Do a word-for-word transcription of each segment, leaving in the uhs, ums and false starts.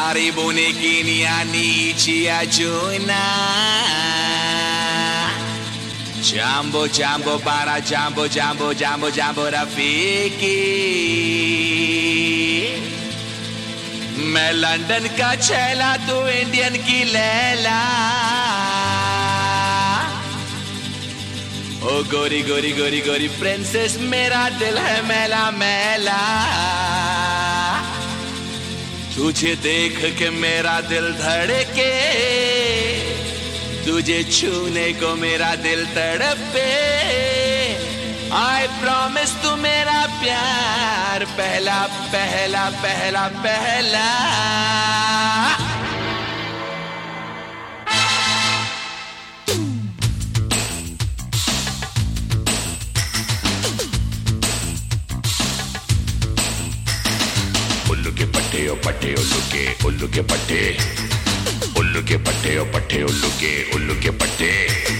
karibuni kiniani nchi ya Juna. Jambo jambo bara jambo jambo jambo jambo rafiki. मैं London का छैला तू Indian की लैला. ओ गोरी गोरी गोरी गोरी प्रिंसेस मेरा दिल है मैला मैला. तुझे देख के मेरा दिल धड़के, तुझे छूने को मेरा दिल तड़पे. I promise तू मेरा प्यार पहला पहला पहला पहला. उल्लू के पट्टे ओ पट्टे उल्लू के उल्लू के पट्टे उल्लू के पट्टे ओ पट्टे उल्लू के उल्लू के पट्टे.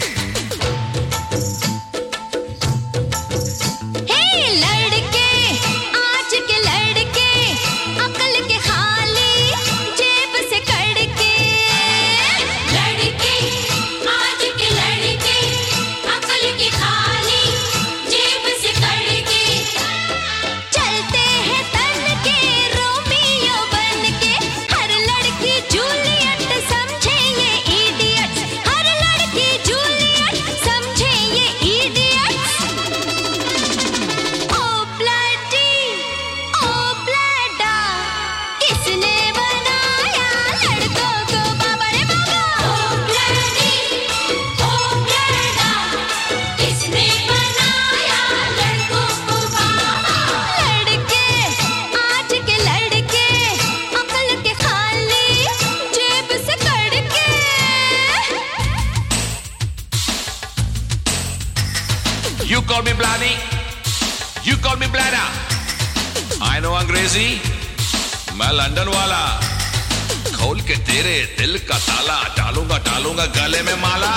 You call me bloody, you call me bladder. I know अंग्रेजी, मैं लंदन वाला. खोल के तेरे दिल का ताला, डालूंगा डालूंगा गले में माला.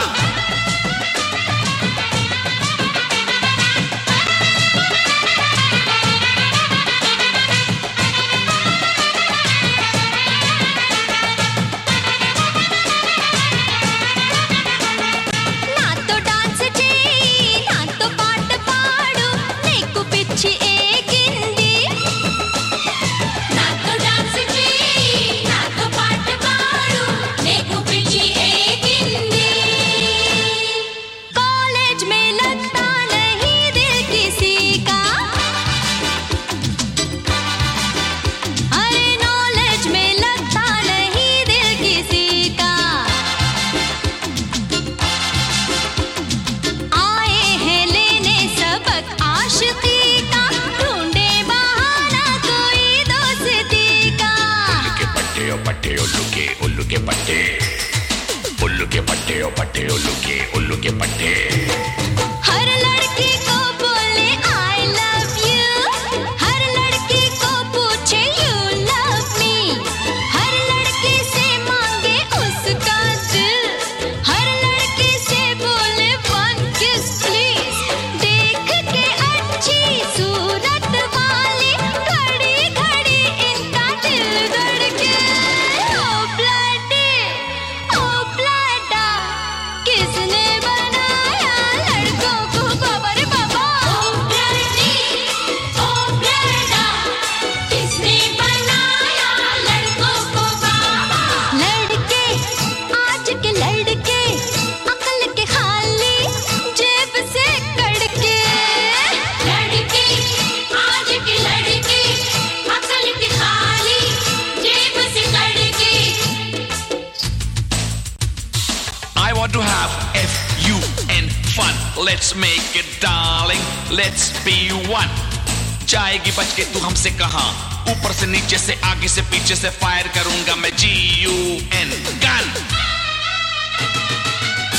उल्लू के पट्टे उल्लू के पट्टे ओ पट्टे उल्लू के उल्लू के पट्टे. हर लड़की को बोले I love you, हर लड़की को पूछे you love me, हर लड़की से मांगे उसका दिल, हर लड़की से बोले one kiss please. देख के अच्छी सूरत वाली घड़ी घड़ी इनका दिल धड़के. Oh bloody, oh blada, किसने बनाया लड़कों को बाबा रे बाबा. Oh bloody, oh blada, किसने बनाया लड़कों को बाबा. लड़के आज के लड़के अकल के खाली जेब से कड़के. लड़के आज के लड़के अकल के खाली जेब से कड़के. I want to have F U N fun. Let's make it darling, let's be one. जाएगी बच के तू हमसे कहां, ऊपर से नीचे से आगे से पीछे से फायर करूंगा मैं G U N गन.